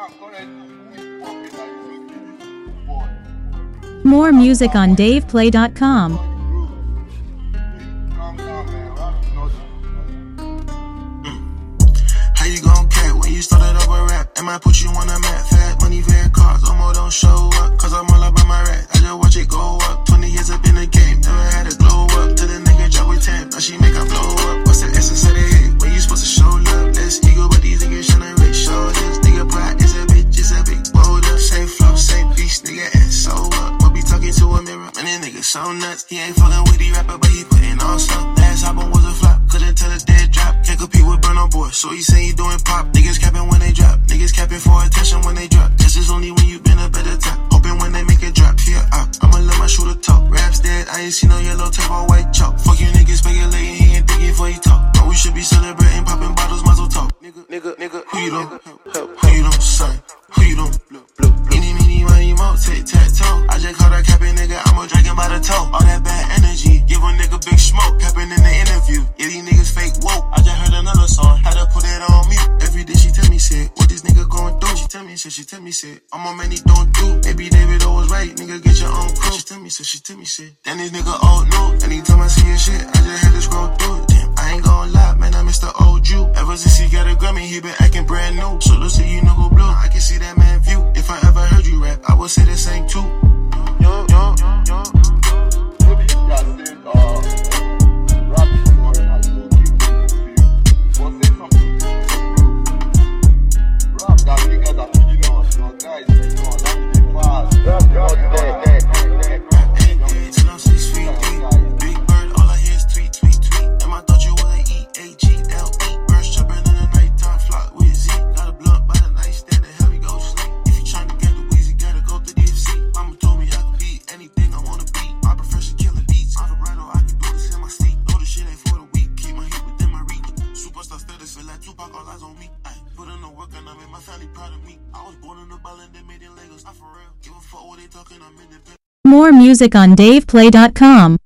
More music on DavePlay.com. How you gon' cat when you started up a rap? Am I put you on a map? Fat money, fair cars, almost don't show up. Cause I'm all up on my rap. I just watch it go up. 20 years up in the game, never had a glow up. Till the nigga drop with 10, now she make her blow up. What's the essence of the hit? When you supposed to show love? Less ego, but these niggas tryna rich shoulders. Nigga pride is a bitch, it's a big boulder. Same flow, same piece, nigga, and so up. What be talking to a mirror? Man, this nigga so nuts. He ain't fucking with the rapper, but he putting on some. Last album was a flop, couldn't tell a dead drop. Can't compete with Burna Boy, so he say he doing pop. Niggas capping when they drop, niggas capping for attention when they drop. This is only when you been up at the top. Hoping when they make it drop, fear up. I'ma let my shooter talk. Raps dead, I ain't seen no yellow tape or white chalk. Fuck you niggas speculating, he ain't thinking before he talk. But we should be celebrating, popping bottles, muzzle talk. Nigga, who you don't help, who you don't sign, who you don't blue. Eeny, money, mo, tic-tac-toe. I just caught that capping nigga, I'ma drag him by the toe. All that bad energy, give a nigga big smoke. Capping in the interview, yeah, these niggas fake woke. I just heard another song, had to put it on mute. Every day she tell me, said, what this nigga going through? She tell me, said, I'm a man he don't do. Maybe David always right, nigga, get your own crew. She tell me, said, then this nigga old new. Anytime I see his shit, I just had to scroll through it. Damn, I ain't gon' lie, man, I Mr. Old Jew. Ever since he got a Grammy, he been acting brand new. So let's see you no go blue, I can see that man view. If I ever heard you rap, I would say the same too. Yo. More music on DavePlay.com.